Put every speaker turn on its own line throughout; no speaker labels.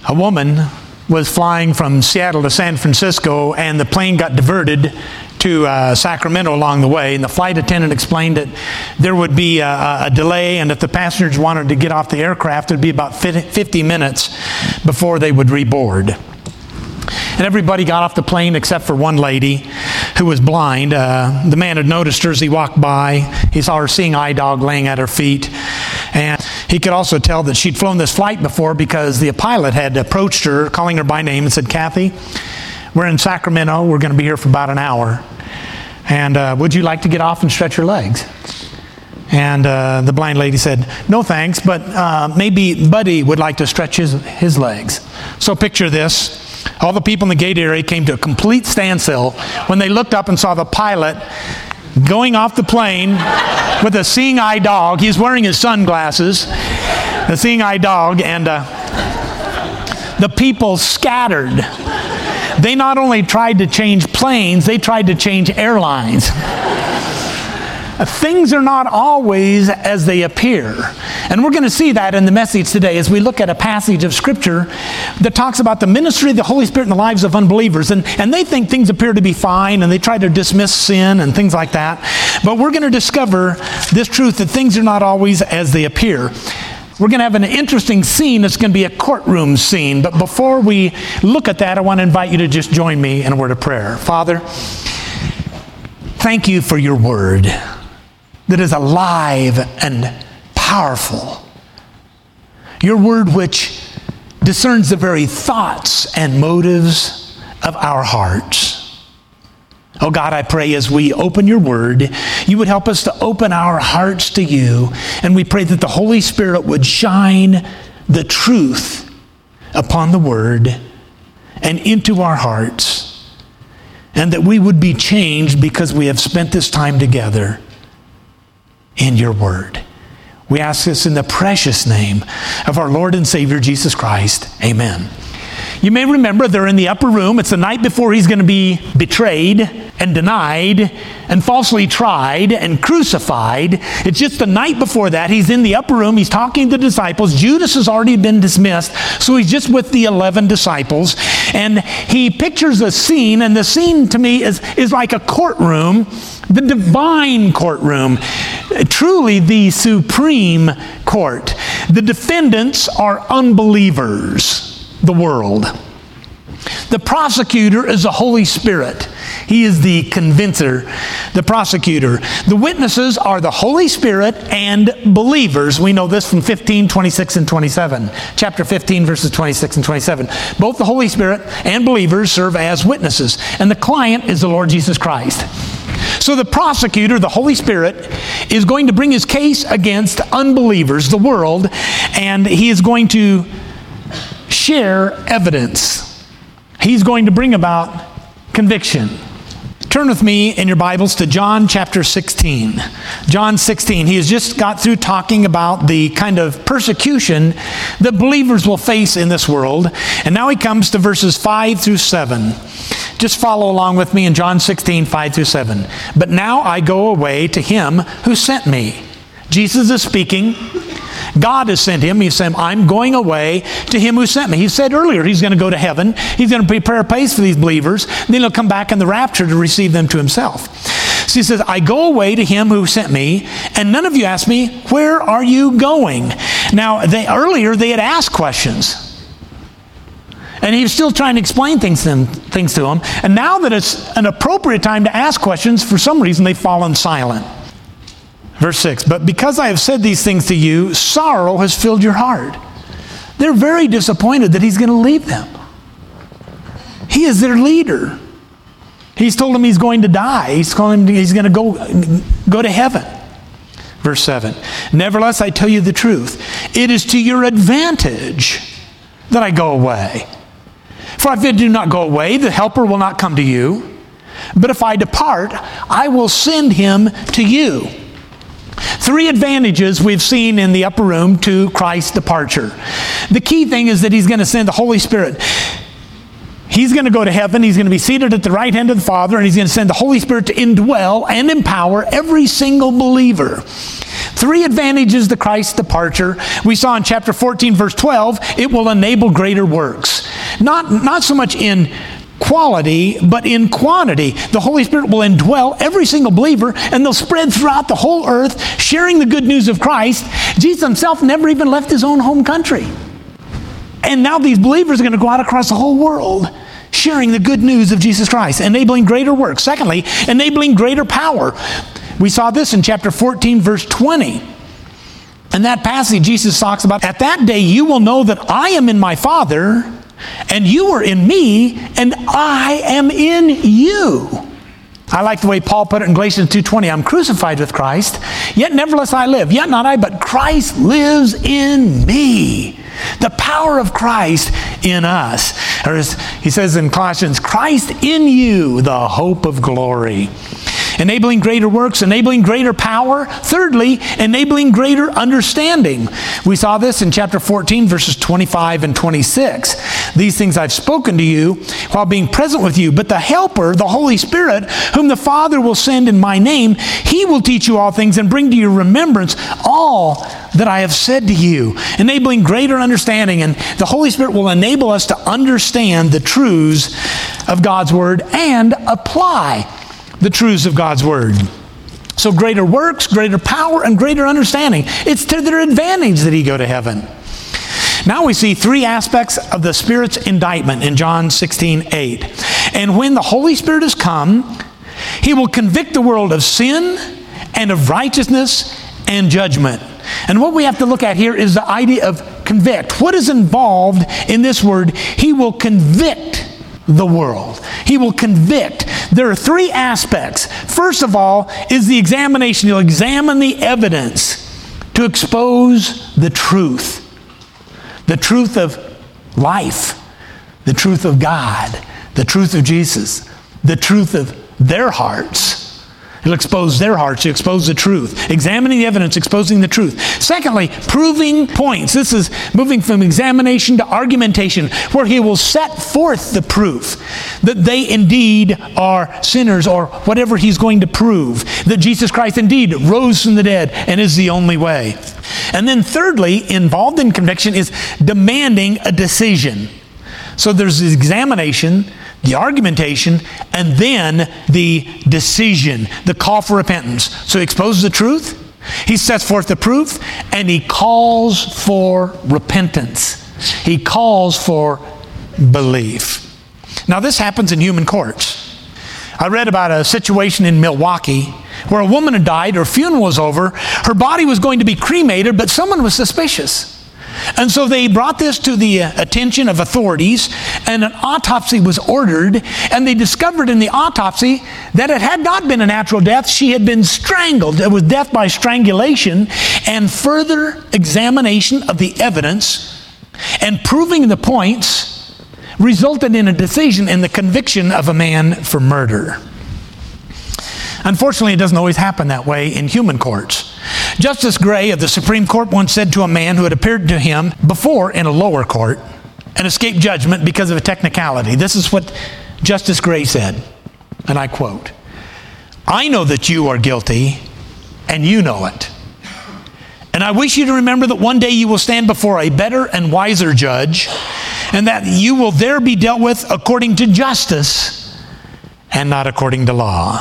A woman was flying from Seattle to San Francisco, and the plane got diverted to Sacramento along the way, and the flight attendant explained that there would be a delay, and if the passengers wanted to get off the aircraft, it would be about 50 minutes before they would reboard. And everybody got off the plane except for one lady who was blind. The man had noticed her as he walked by. He saw her seeing eye dog laying at her feet. And he could also tell that she'd flown this flight before because the pilot had approached her, calling her by name, and said, "Kathy, we're in Sacramento. We're going to be here for about an hour. And would you like to get off and stretch your legs?" And the blind lady said, "No thanks, but maybe Buddy would like to stretch his legs." So picture this. All the people in the gate area came to a complete standstill when they looked up and saw the pilot going off the plane with a seeing eye dog. He's wearing his sunglasses, the seeing eye dog, and the people scattered. They not only tried to change planes, they tried to change airlines. Things are not always as they appear. And we're going to see that in the message today as we look at a passage of Scripture that talks about the ministry of the Holy Spirit in the lives of unbelievers. And they think things appear to be fine, and they try to dismiss sin and things like that. But we're going to discover this truth that things are not always as they appear. We're going to have an interesting scene. It's going to be a courtroom scene. But before we look at that, I want to invite you to just join me in a word of prayer. Father, thank you for your word that is alive and powerful. Your word which discerns the very thoughts and motives of our hearts. Oh God, I pray as we open your word, you would help us to open our hearts to you. And we pray that the Holy Spirit would shine the truth upon the word and into our hearts. And that we would be changed because we have spent this time together in your word. We ask this in the precious name of our Lord and Savior, Jesus Christ. Amen. You may remember they're in the upper room. It's the night before he's going to be betrayed and denied and falsely tried and crucified. It's just the night before that. He's in the upper room. He's talking to the disciples. Judas has already been dismissed, so he's just with the 11 disciples. And he pictures a scene, and the scene to me is like a courtroom, the divine courtroom, truly the supreme court. The defendants are unbelievers, the world. The prosecutor is the Holy Spirit. He is the convincer, the prosecutor. The witnesses are the Holy Spirit and believers. We know this from 15, 26, and 27. Chapter 15, verses 26 and 27. Both the Holy Spirit and believers serve as witnesses. And the client is the Lord Jesus Christ. So the prosecutor, the Holy Spirit, is going to bring his case against unbelievers, the world, and he is going to share evidence. He's going to bring about conviction. Turn with me in your Bibles to John chapter 16. John 16. He has just got through talking about the kind of persecution that believers will face in this world. And now he comes to verses 5 through 7. Just follow along with me in John 16, 5 through 7. But now I go away to him who sent me. Jesus is speaking. God has sent him. He said, I'm going away to him who sent me. He said earlier he's going to go to heaven. He's going to prepare a place for these believers. Then he'll come back in the rapture to receive them to himself. So he says, I go away to him who sent me, and none of you asked me, where are you going? Now, earlier they had asked questions. And he was still trying to explain things to them. And now that it's an appropriate time to ask questions, for some reason they've fallen silent. Verse 6, but because I have said these things to you, sorrow has filled your heart. They're very disappointed that he's going to leave them. He is their leader. He's told them he's going to die. He's going to go to heaven. Verse 7, nevertheless, I tell you the truth. It is to your advantage that I go away. For if I do not go away, the Helper will not come to you. But if I depart, I will send him to you. 3 advantages we've seen in the upper room to Christ's departure. The key thing is that he's going to send the Holy Spirit. He's going to go to heaven. He's going to be seated at the right hand of the Father, and he's going to send the Holy Spirit to indwell and empower every single believer. Three advantages to Christ's departure. We saw in chapter 14, verse 12, it will enable greater works. Not so much in quality, but in quantity. The Holy Spirit will indwell every single believer, and they'll spread throughout the whole earth, sharing the good news of Christ. Jesus himself never even left his own home country. And now these believers are going to go out across the whole world, sharing the good news of Jesus Christ, enabling greater works. Secondly, enabling greater power. We saw this in chapter 14, verse 20. In that passage, Jesus talks about, at that day you will know that I am in my Father, and you are in me, and I am in you. I like the way Paul put it in Galatians 2:20. I'm crucified with Christ, yet nevertheless I live. Yet not I, but Christ lives in me. The power of Christ in us. Or as he says in Colossians, Christ in you, the hope of glory. Enabling greater works, enabling greater power. Thirdly, enabling greater understanding. We saw this in chapter 14, verses 25 and 26. These things I've spoken to you while being present with you. But the Helper, the Holy Spirit, whom the Father will send in my name, he will teach you all things and bring to your remembrance all that I have said to you. Enabling greater understanding. And the Holy Spirit will enable us to understand the truths of God's Word and apply the truths of God's Word. So greater works, greater power, and greater understanding. It's to their advantage that he go to heaven. Now we see three aspects of the Spirit's indictment in John 16:8. And when the Holy Spirit has come, he will convict the world of sin and of righteousness and judgment. And what we have to look at here is the idea of convict. What is involved in this word? He will convict the world. He will convict. There are three aspects. First of all is the examination. He'll examine the evidence to expose the truth. The truth of life. The truth of God. The truth of Jesus. The truth of their hearts. He'll expose their hearts. He'll expose the truth. Examining the evidence, exposing the truth. Secondly, proving points. This is moving from examination to argumentation, where he will set forth the proof that they indeed are sinners, or whatever he's going to prove. That Jesus Christ indeed rose from the dead and is the only way. And then thirdly, involved in conviction is demanding a decision. So there's the examination, the argumentation, and then the decision, the call for repentance. So he exposes the truth, he sets forth the proof, and he calls for repentance. He calls for belief. Now this happens in human courts. I read about a situation in Milwaukee where a woman had died, her funeral was over, her body was going to be cremated, but someone was suspicious. And so they brought this to the attention of authorities, and an autopsy was ordered, and they discovered in the autopsy that it had not been a natural death. She had been strangled. It was death by strangulation, and further examination of the evidence and proving the points resulted in a decision in the conviction of a man for murder. Unfortunately, it doesn't always happen that way in human courts. Justice Gray of the Supreme Court once said to a man who had appeared to him before in a lower court and escaped judgment because of a technicality. This is what Justice Gray said, and I quote, "I know that you are guilty, and you know it. And I wish you to remember that one day you will stand before a better and wiser judge, and that you will there be dealt with according to justice and not according to law."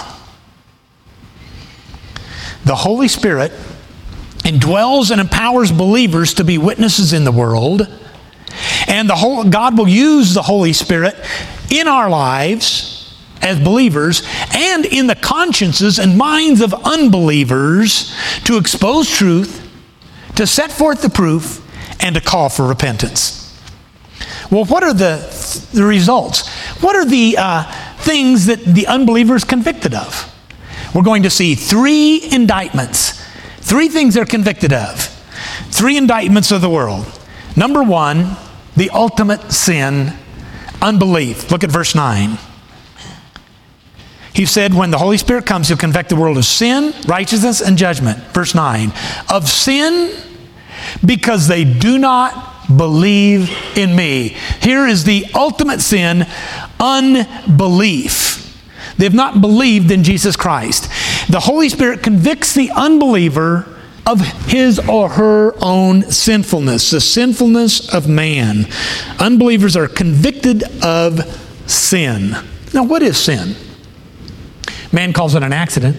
The Holy Spirit indwells and empowers believers to be witnesses in the world, and God will use the Holy Spirit in our lives as believers and in the consciences and minds of unbelievers to expose truth, to set forth the proof, and to call for repentance. Well, what are the results? What are the things that the unbeliever is convicted of? We're going to see three indictments. Three things they're convicted of. Three indictments of the world. Number one, the ultimate sin, unbelief. Look at verse 9. He said, when the Holy Spirit comes, he'll convict the world of sin, righteousness, and judgment. Verse 9. Of sin, because they do not believe in me. Here is the ultimate sin, unbelief. They've not believed in Jesus Christ. The Holy Spirit convicts the unbeliever of his or her own sinfulness, the sinfulness of man. Unbelievers are convicted of sin. Now, what is sin? Man calls it an accident.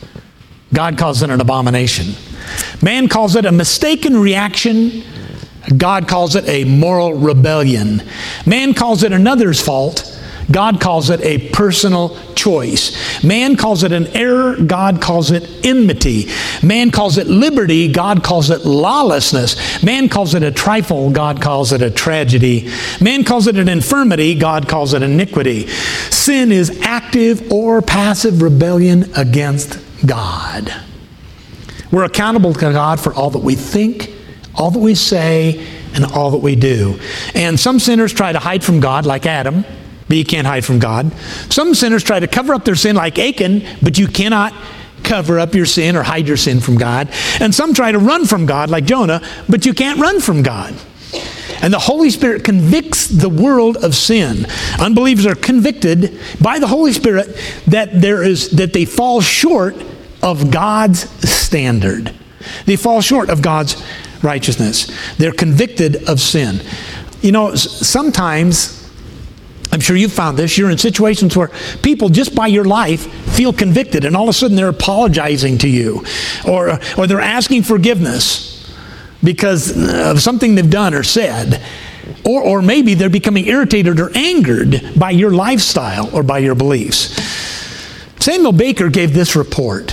God calls it an abomination. Man calls it a mistaken reaction. God calls it a moral rebellion. Man calls it another's fault. God calls it a personal choice. Man calls it an error. God calls it enmity. Man calls it liberty. God calls it lawlessness. Man calls it a trifle. God calls it a tragedy. Man calls it an infirmity. God calls it iniquity. Sin is active or passive rebellion against God. We're accountable to God for all that we think, all that we say, and all that we do. And some sinners try to hide from God, like Adam, but you can't hide from God. Some sinners try to cover up their sin, like Achan, but you cannot cover up your sin or hide your sin from God. And some try to run from God, like Jonah, but you can't run from God. And the Holy Spirit convicts the world of sin. Unbelievers are convicted by the Holy Spirit that they fall short of God's standard. They fall short of God's righteousness. They're convicted of sin. You know, sometimes, I'm sure you've found this, you're in situations where people just by your life feel convicted, and all of a sudden they're apologizing to you, or they're asking forgiveness because of something they've done or said. Or maybe they're becoming irritated or angered by your lifestyle or by your beliefs. Samuel Baker gave this report.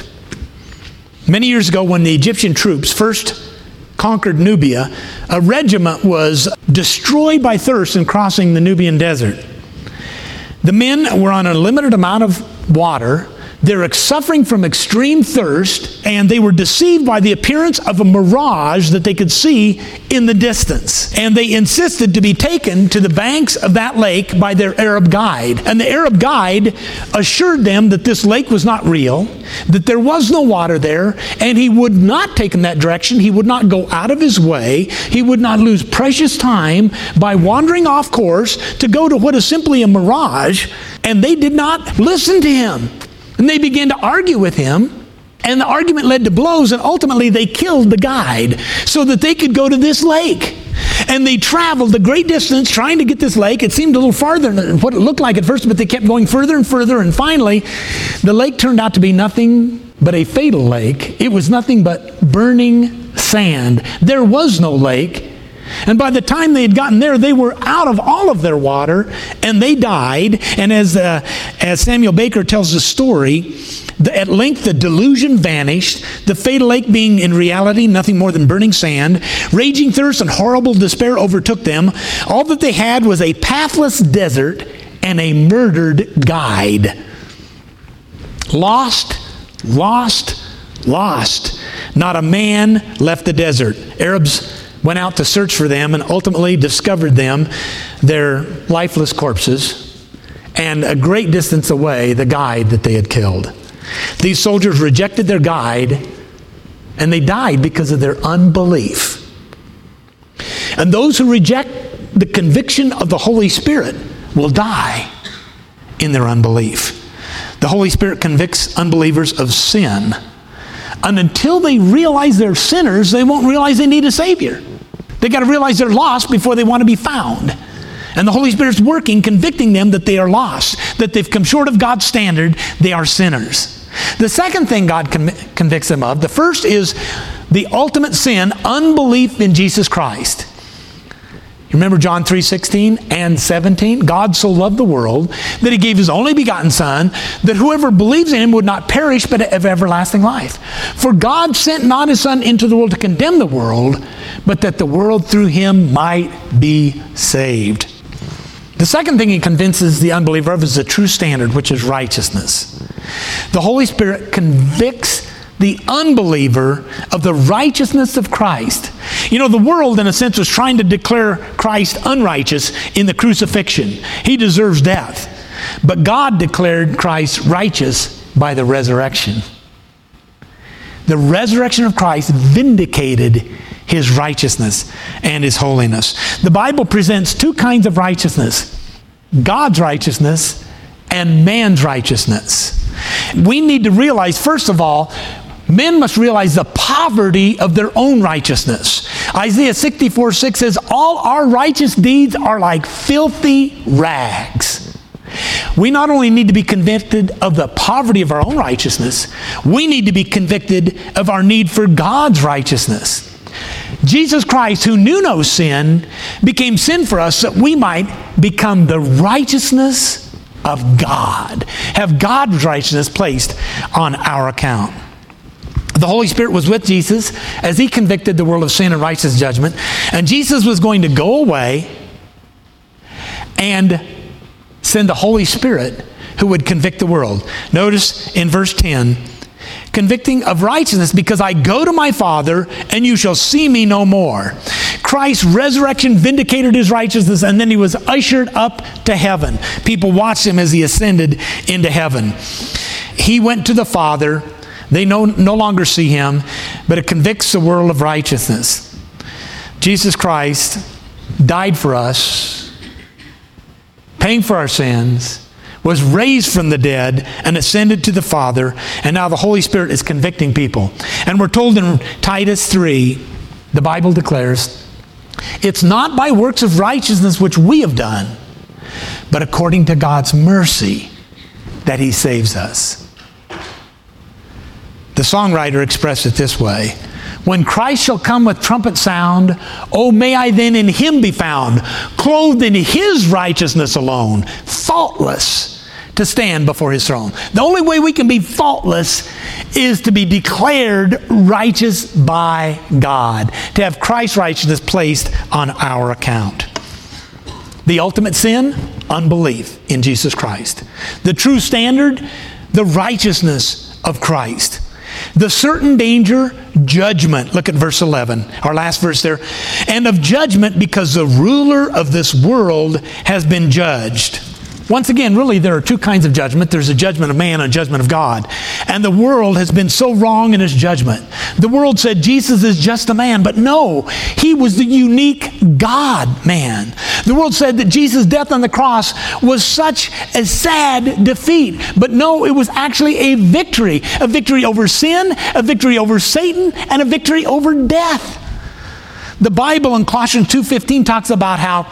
Many years ago, when the Egyptian troops first conquered Nubia, a regiment was destroyed by thirst in crossing the Nubian desert. The men were on a limited amount of water. They were suffering from extreme thirst, and they were deceived by the appearance of a mirage that they could see in the distance. And they insisted to be taken to the banks of that lake by their Arab guide. And the Arab guide assured them that this lake was not real, that there was no water there, and he would not take them that direction. He would not go out of his way. He would not lose precious time by wandering off course to go to what is simply a mirage. And they did not listen to him. And they began to argue with him, and the argument led to blows, and ultimately they killed the guide so that they could go to this lake. And they traveled a great distance trying to get this lake. It seemed a little farther than what it looked like at first, but they kept going further and further, and finally the lake turned out to be nothing but a fatal lake. It was nothing but burning sand. There was no lake. And by the time they had gotten there, they were out of all of their water, and they died. And as Samuel Baker tells the story, at length the delusion vanished, the fatal lake being in reality nothing more than burning sand. Raging thirst and horrible despair overtook them. All that they had was a pathless desert and a murdered guide. Lost, lost, lost. Not a man left the desert. Arabs went out to search for them and ultimately discovered them, their lifeless corpses, and a great distance away, the guide that they had killed. These soldiers rejected their guide, and they died because of their unbelief. And those who reject the conviction of the Holy Spirit will die in their unbelief. The Holy Spirit convicts unbelievers of sin. And until they realize they're sinners, they won't realize they need a Savior. They got to realize they're lost before they want to be found. And the Holy Spirit's working, convicting them that they are lost, that they've come short of God's standard, they are sinners. The second thing God convicts them of, the first is the ultimate sin, unbelief in Jesus Christ. You remember John 3:16 and 17? God so loved the world that He gave His only begotten Son, that whoever believes in Him would not perish but have everlasting life. For God sent not His Son into the world to condemn the world, but that the world through Him might be saved. The second thing He convinces the unbeliever of is the true standard, which is righteousness. The Holy Spirit convicts the unbeliever of the righteousness of Christ. You know, the world, in a sense, was trying to declare Christ unrighteous in the crucifixion. He deserves death. But God declared Christ righteous by the resurrection. The resurrection of Christ vindicated His righteousness and His holiness. The Bible presents two kinds of righteousness: God's righteousness and man's righteousness. We need to realize, first of all, Men must realize the poverty of their own righteousness. Isaiah 64:6 says, all our righteous deeds are like filthy rags. We not only need to be convicted of the poverty of our own righteousness, we need to be convicted of our need for God's righteousness. Jesus Christ, who knew no sin, became sin for us that we might become the righteousness of God. Have God's righteousness placed on our account. The Holy Spirit was with Jesus as He convicted the world of sin and righteous judgment. And Jesus was going to go away and send the Holy Spirit who would convict the world. Notice in verse 10, convicting of righteousness, because I go to my Father and you shall see me no more. Christ's resurrection vindicated His righteousness, and then He was ushered up to heaven. People watched Him as He ascended into heaven. He went to the Father. They no longer see Him, but it convicts the world of righteousness. Jesus Christ died for us, paying for our sins, was raised from the dead and ascended to the Father, and now the Holy Spirit is convicting people. And we're told in Titus 3, the Bible declares, it's not by works of righteousness which we have done, but according to God's mercy that He saves us. The songwriter expressed it this way, when Christ shall come with trumpet sound, oh, may I then in Him be found, clothed in His righteousness alone, faultless to stand before His throne. The only way we can be faultless is to be declared righteous by God, to have Christ's righteousness placed on our account. The ultimate sin, unbelief in Jesus Christ. The true standard, the righteousness of Christ. The certain danger, judgment. Look at verse 11, our last verse there. And of judgment, because the ruler of this world has been judged. Once again, really, there are two kinds of judgment. There's a judgment of man and a judgment of God. And the world has been so wrong in its judgment. The world said Jesus is just a man, but no, He was the unique God-man. The world said that Jesus' death on the cross was such a sad defeat. But no, it was actually a victory over sin, a victory over Satan, and a victory over death. The Bible in Colossians 2:15 talks about how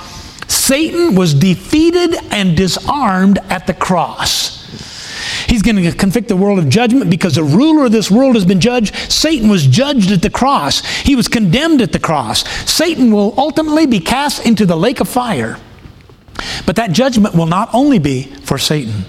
Satan was defeated and disarmed at the cross. He's going to convict the world of judgment because the ruler of this world has been judged. Satan was judged at the cross. He was condemned at the cross. Satan will ultimately be cast into the lake of fire. But that judgment will not only be for Satan.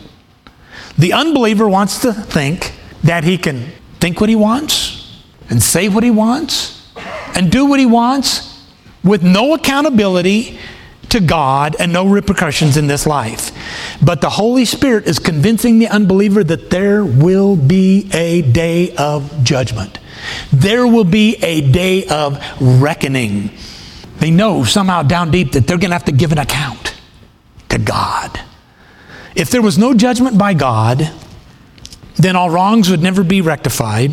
The unbeliever wants to think that he can think what he wants and say what he wants and do what he wants with no accountability to God and no repercussions in this life. But the Holy Spirit is convincing the unbeliever that there will be a day of judgment. There will be a day of reckoning. They know somehow down deep that they're going to have to give an account to God. If there was no judgment by God, then all wrongs would never be rectified.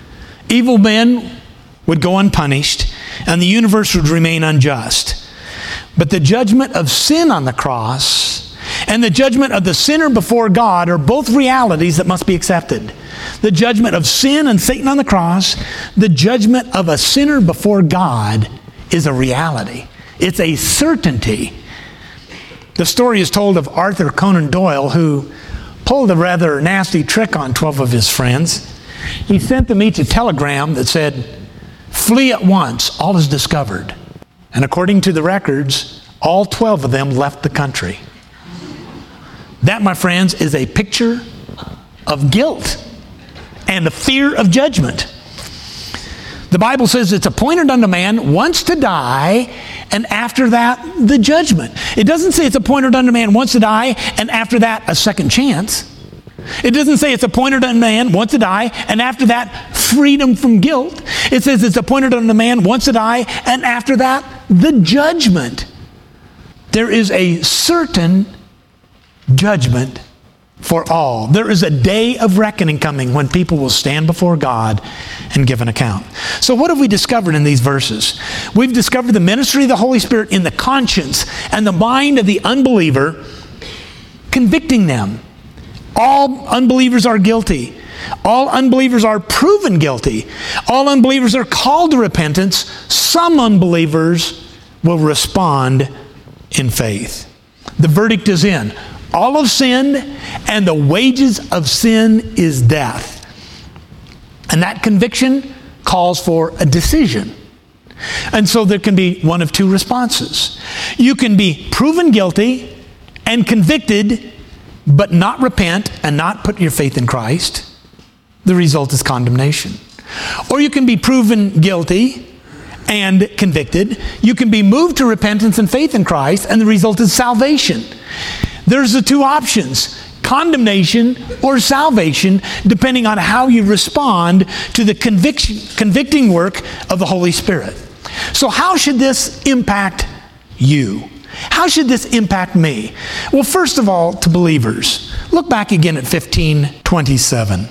Evil men would go unpunished, and the universe would remain unjust. But the judgment of sin on the cross and the judgment of the sinner before God are both realities that must be accepted. The judgment of sin and Satan on the cross, the judgment of a sinner before God is a reality. It's a certainty. The story is told of Arthur Conan Doyle, who pulled a rather nasty trick on 12 of his friends. He sent them each a telegram that said, "Flee at once, all is discovered." And according to the records, all 12 of them left the country. That, my friends, is a picture of guilt and the fear of judgment. The Bible says it's appointed unto man once to die, and after that, the judgment. It doesn't say it's appointed unto man once to die, and after that, a second chance. It doesn't say it's appointed unto man once to die, and after that, freedom from guilt. It says it's appointed unto man once to die, and after that, the judgment. There is a certain judgment for all. There is a day of reckoning coming when people will stand before God and give an account. So what have we discovered in these verses? We've discovered the ministry of the Holy Spirit in the conscience and the mind of the unbeliever, convicting them. All unbelievers are guilty. All unbelievers are proven guilty. All unbelievers are called to repentance. Some unbelievers will respond in faith. The verdict is in. All have sinned, and the wages of sin is death. And that conviction calls for a decision. And so there can be one of two responses. You can be proven guilty and convicted, but not repent and not put your faith in Christ. The result is condemnation. Or you can be proven guilty and convicted. You can be moved to repentance and faith in Christ, and the result is salvation. There's the two options: condemnation or salvation, depending on how you respond to the convicting work of the Holy Spirit. So how should this impact you? How should this impact me? Well, first of all, to believers. Look back again at 15:27.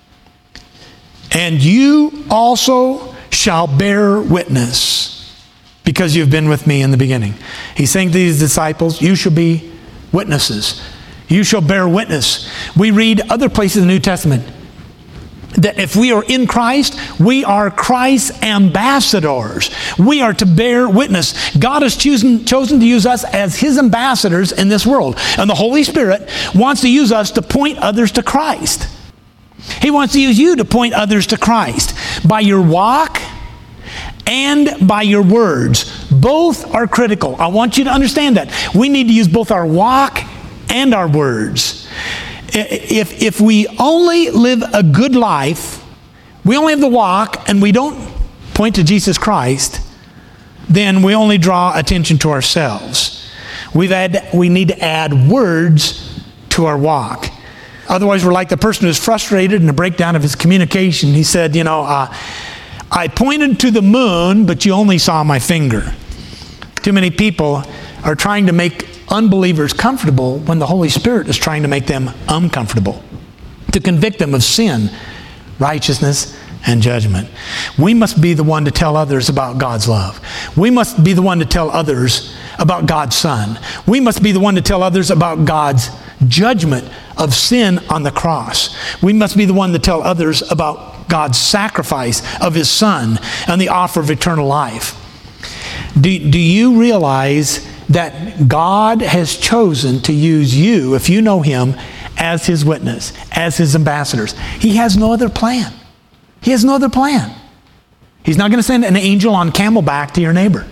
And you also shall bear witness, because you've been with me in the beginning. He's saying to these disciples, you shall be witnesses. You shall bear witness. We read other places in the New Testament that if we are in Christ, we are Christ's ambassadors. We are to bear witness. God has chosen to use us as His ambassadors in this world. And the Holy Spirit wants to use us to point others to Christ. He wants to use you to point others to Christ by your walk and by your words. Both are critical. I want you to understand that. We need to use both our walk and our words. If we only live a good life, we only have the walk, and we don't point to Jesus Christ, then we only draw attention to ourselves. We need to add words to our walk. Otherwise, we're like the person who's frustrated in a breakdown of his communication. He said, I pointed to the moon, but you only saw my finger. Too many people are trying to make unbelievers comfortable when the Holy Spirit is trying to make them uncomfortable, to convict them of sin, righteousness, and judgment. We must be the one to tell others about God's love. We must be the one to tell others about God's Son. We must be the one to tell others about God's judgment of sin on the cross. We must be the one to tell others about God's sacrifice of His Son and the offer of eternal life. Do you realize that God has chosen to use you, if you know Him, as His witness, as His ambassadors? He has no other plan. He has no other plan. He's not going to send an angel on camelback to your neighbor.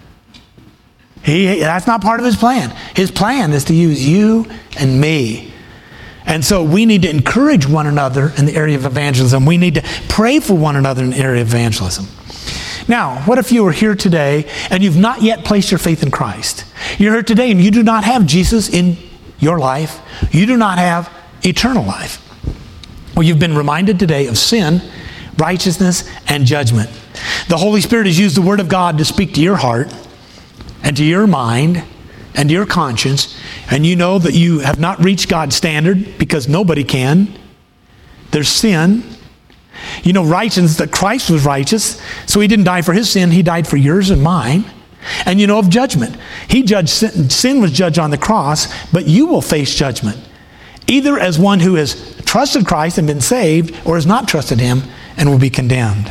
That's not part of His plan. His plan is to use you and me. And so we need to encourage one another in the area of evangelism. We need to pray for one another in the area of evangelism. Now, what if you are here today and you've not yet placed your faith in Christ? You're here today and you do not have Jesus in your life. You do not have eternal life. Well, you've been reminded today of sin, righteousness, and judgment. The Holy Spirit has used the Word of God to speak to your heart and to your mind and to your conscience, and you know that you have not reached God's standard because nobody can. There's sin. You know, righteousness, that Christ was righteous, so He didn't die for His sin, He died for yours and mine. And you know of judgment. He judged sin was judged on the cross, but you will face judgment, either as one who has trusted Christ and been saved, or has not trusted Him and will be condemned.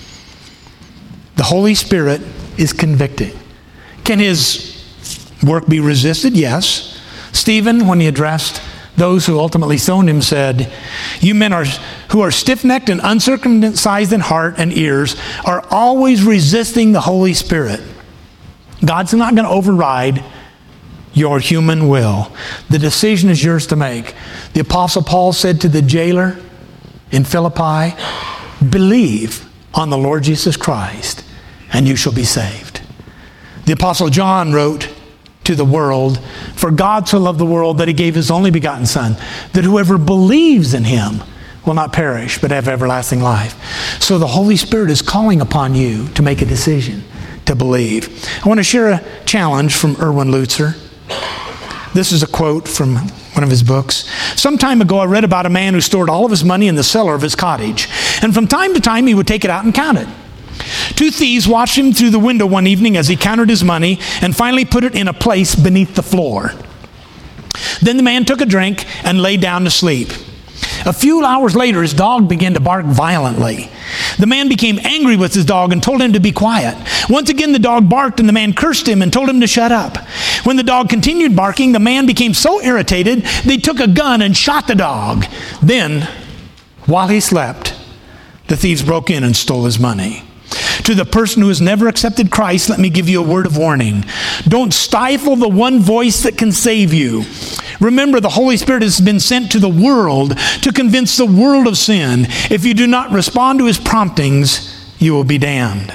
The Holy Spirit is convicting. Can His work be resisted? Yes. Stephen, when he addressed those who ultimately stoned him, said, you men who are stiff-necked and uncircumcised in heart and ears are always resisting the Holy Spirit. God's not going to override your human will. The decision is yours to make. The Apostle Paul said to the jailer in Philippi, believe on the Lord Jesus Christ and you shall be saved. The Apostle John wrote to the world, for God so loved the world that He gave His only begotten Son, that whoever believes in Him will not perish but have everlasting life. So the Holy Spirit is calling upon you to make a decision to believe. I want to share a challenge from Erwin Lutzer. This is a quote from one of his books. Some time ago I read about a man who stored all of his money in the cellar of his cottage, and from time to time he would take it out and count it. Two thieves watched him through the window one evening as he counted his money and finally put it in a place beneath the floor. Then the man took a drink and lay down to sleep. A few hours later, his dog began to bark violently. The man became angry with his dog and told him to be quiet. Once again, the dog barked, and the man cursed him and told him to shut up. When the dog continued barking, the man became so irritated, they took a gun and shot the dog. Then, while he slept, the thieves broke in and stole his money. To the person who has never accepted Christ, let me give you a word of warning. Don't stifle the one voice that can save you. Remember, the Holy Spirit has been sent to the world to convince the world of sin. If you do not respond to his promptings, you will be damned.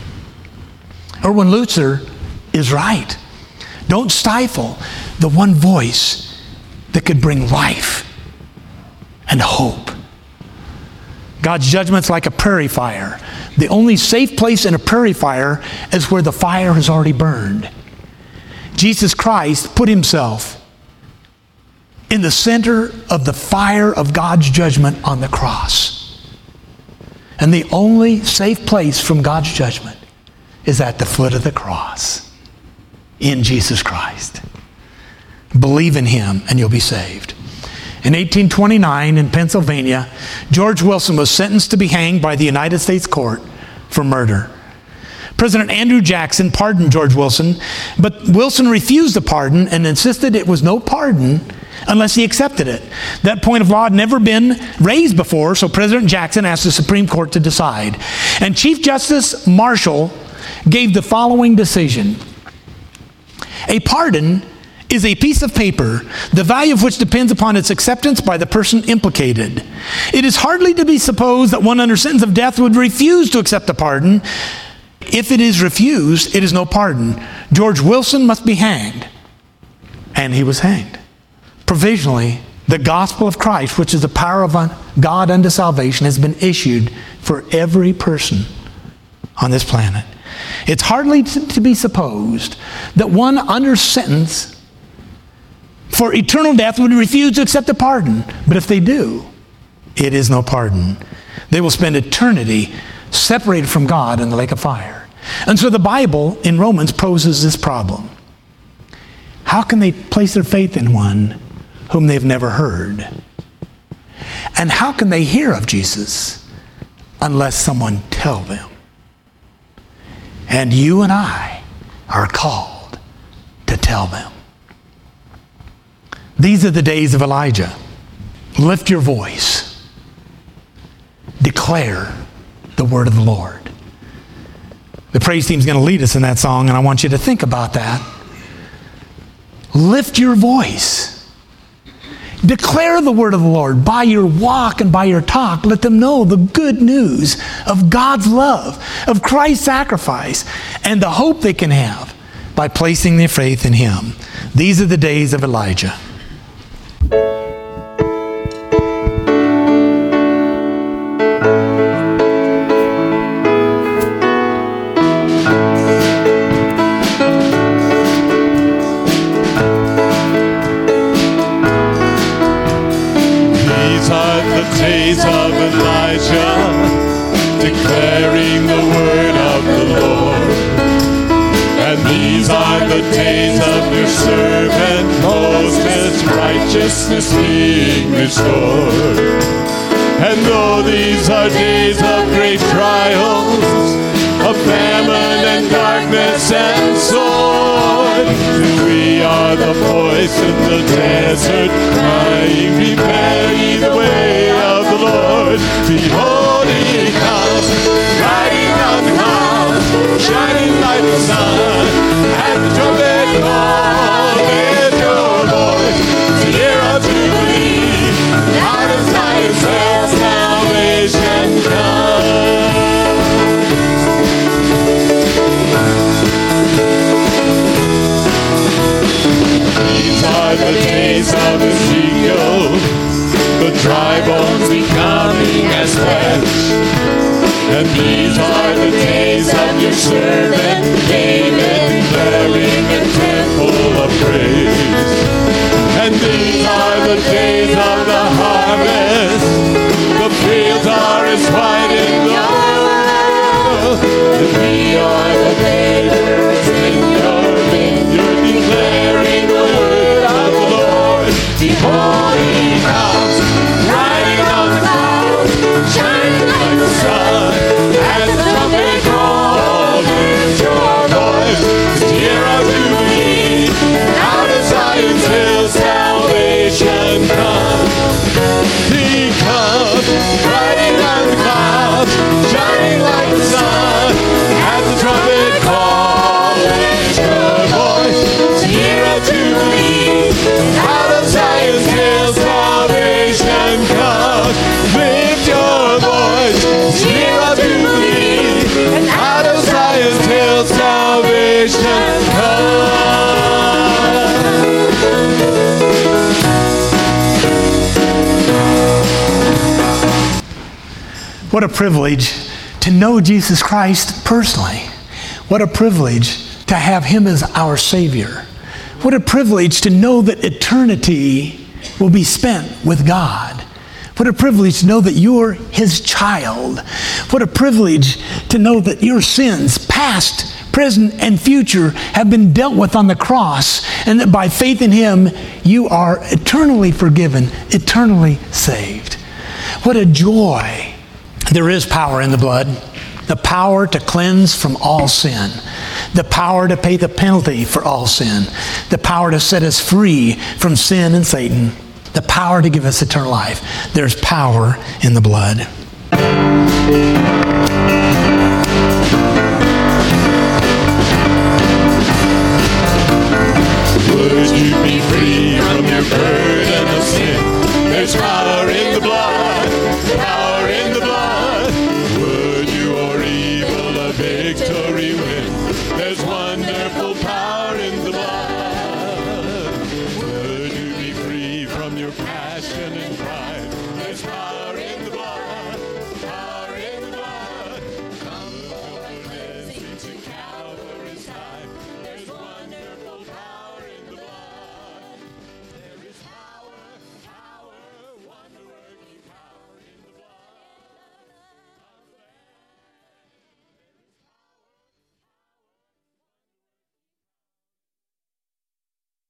Erwin Lutzer is right. Don't stifle the one voice that could bring life and hope. God's judgment's like a prairie fire. The only safe place in a prairie fire is where the fire has already burned. Jesus Christ put himself in the center of the fire of God's judgment on the cross. And the only safe place from God's judgment is at the foot of the cross in Jesus Christ. Believe in him and you'll be saved. In 1829 in Pennsylvania, George Wilson was sentenced to be hanged by the United States court for murder. President Andrew Jackson pardoned George Wilson, but Wilson refused the pardon and insisted it was no pardon unless he accepted it. That point of law had never been raised before, so President Jackson asked the Supreme Court to decide. And Chief Justice Marshall gave the following decision. A pardon is a piece of paper, the value of which depends upon its acceptance by the person implicated. It is hardly to be supposed that one under sentence of death would refuse to accept a pardon. If it is refused, it is no pardon. George Wilson must be hanged. And he was hanged. Provisionally, the gospel of Christ, which is the power of God unto salvation, has been issued for every person on this planet. It's hardly to be supposed that one under sentence for eternal death would refuse to accept a pardon. But if they do, it is no pardon. They will spend eternity separated from God in the lake of fire. And so the Bible in Romans poses this problem. How can they place their faith in one whom they've never heard? And how can they hear of Jesus unless someone tell them? And you and I are called to tell them. These are the days of Elijah. Lift your voice. Declare the word of the Lord. The praise team's going to lead us in that song, and I want you to think about that. Lift your voice. Declare the word of the Lord by your walk and by your talk. Let them know the good news of God's love, of Christ's sacrifice, and the hope they can have by placing their faith in him. These are the days of Elijah.
Days of Elijah, declaring the word of the Lord. And these are the days of your servant Moses, righteousness being restored. And though these are days of great trials, of famine and darkness and sword, we are the voice in the desert, crying, prepare ye the way of the Lord. Behold, he comes, riding on the clouds, shining like the sun. At the trumpet call, lift your voice, it's the year of Jubilee. Out of Zion sail, salvation comes. These are the days of Ezekiel, the dry bones becoming as flesh. And these are the days of your servant David, declaring a temple of praise. And these are the days of the harvest, the fields are as white in gold. And we are the laborers in your vineyard, declaring the word of the Lord. Behold, he comes, riding
What a privilege to know Jesus Christ personally. What a privilege to have him as our Savior. What a privilege to know that eternity will be spent with God. What a privilege to know that you're his child. What a privilege to know that your sins, past, present, and future, have been dealt with on the cross, and that by faith in him, you are eternally forgiven, eternally saved. What a joy. There is power in the blood. The power to cleanse from all sin. The power to pay the penalty for all sin. The power to set us free from sin and Satan. The power to give us eternal life. There's power in the blood.